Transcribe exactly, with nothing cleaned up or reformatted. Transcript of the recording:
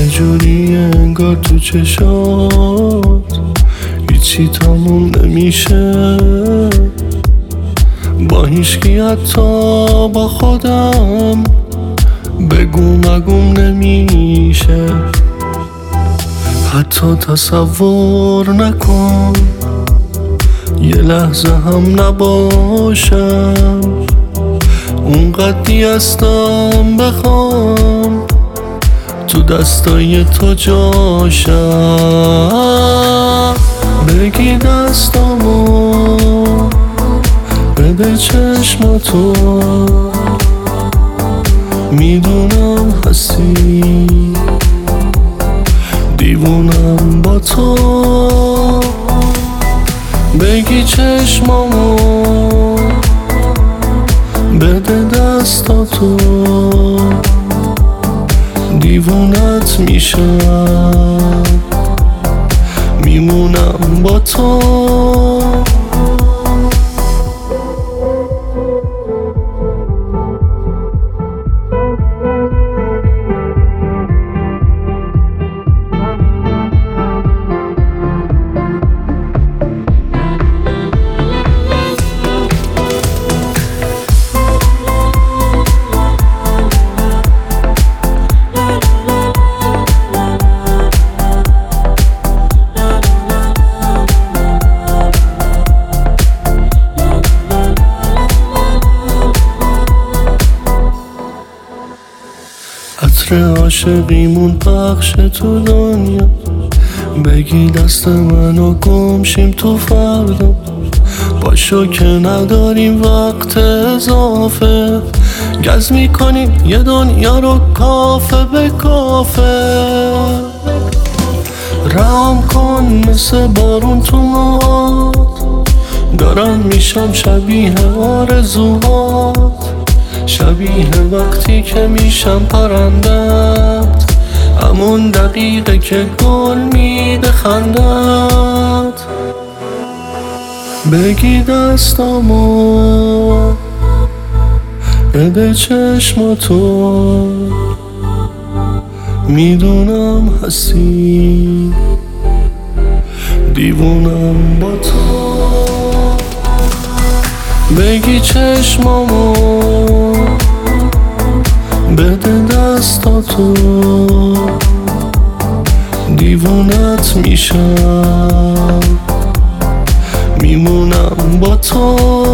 جوری انگار تو چشات هیچی تموم نمیشه، با هیچکی حتی با خودم بگو مگوم نمیشه. حتی تصور نکن یه لحظه هم نباشم، اونقدی هستم بخوام تو دستای تو جاشم. بگی دستامو بده چشماتو، میدونم هستی دیوونم با تو. بگی چشمامو بده دستاتو، دیوونت میشم میمونم با تو. عطر عاشقیمون پخش تو دنیا، بگی دست منو گم شیم تو فردا. باشو که نداریم وقت اضافه، گز میکنیم یه دنیا رو کافه به کافه. رام کن مثل بارون تو موهات، دارم میشم شبیه آرزوهات، شبیه وقتی که میشم پرندت، همون دقیقه که گل میده خندت. بگی دستامو بده چشماتو، میدونم هستی دیوونم با تو. بگی چشمامو بده دستاتو، دیوونت میشم میمونم با تو.